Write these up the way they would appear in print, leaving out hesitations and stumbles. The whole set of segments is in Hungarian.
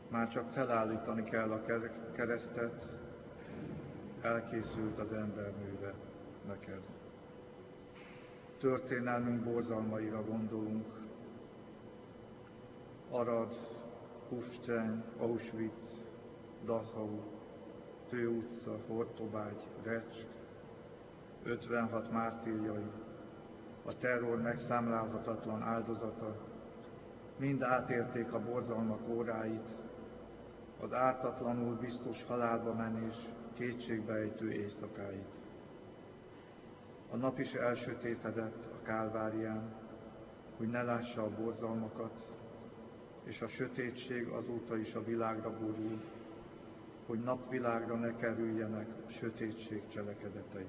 Már csak felállítani kell a keresztet, elkészült az emberműve neked. Történelmünk borzalmaira gondolunk. Arad, Kufstein, Auschwitz, Dachau, Főutca, Hortobágy, Recsk, 56 mártírjai, a terror megszámlálhatatlan áldozata, mind átélték a borzalmak óráit, az ártatlanul biztos halálba menés kétségbeejtő éjszakáit. A nap is elsötétedett a Kálvárián, hogy ne lássa a borzalmakat, és a sötétség azóta is a világra borul, hogy napvilágra ne kerüljenek a sötétség cselekedetei.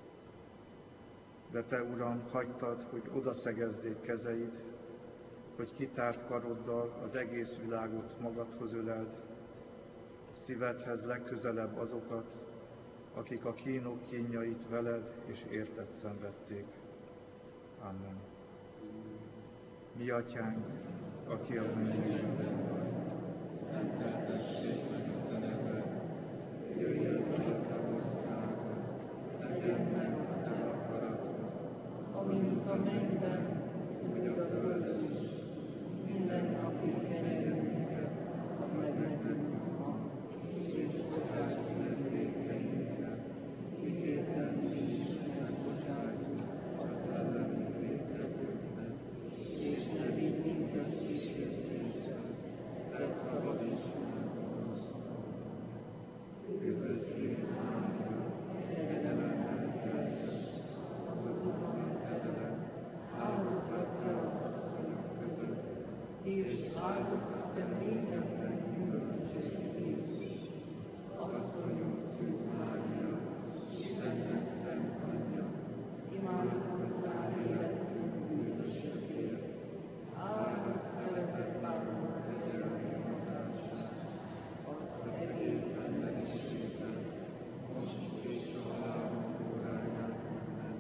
De Te, Uram, hagytad, hogy odaszegezzék kezeid, hogy kitárt karoddal az egész világot magadhoz öleld, szívedhez legközelebb azokat, akik a kínok kínjait veled és érted szenvedték. Amen. Mi Atyánk, aki a mennyekben vagy, szenteltessék meg a Te neved, jöjjön el a Te országod, legyen meg a Te akaratod, amint a mennyben, úgy a földön is. Minden napi kenyerünket add meg nekünk ma, és bocsáss meg vétkeinket, miképpen mi is megbocsájtunk az ellenünk vétkezőknek, és ne vigy minket kísértésbe, de szabadíts meg a gonosztól. Üdvözlő Mária, kegyelemmel teljes, az Úrnak veled, áldott vagy Te az asszonyok között, és áldott a Te mélyebben gyümölcsét Jézus. Asszonyunk Szűz Mária, Istennek szent anyja, imádkozzál életünk bűnösökért, áldott szeretett bánunk kegyelmi hatását, az egész emberiségben, most és a halálunk óráján. Amen.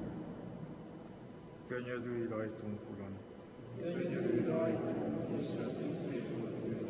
Könyörülj rajtunk, Uram! Könyörülj rajtunk, és a tisztékot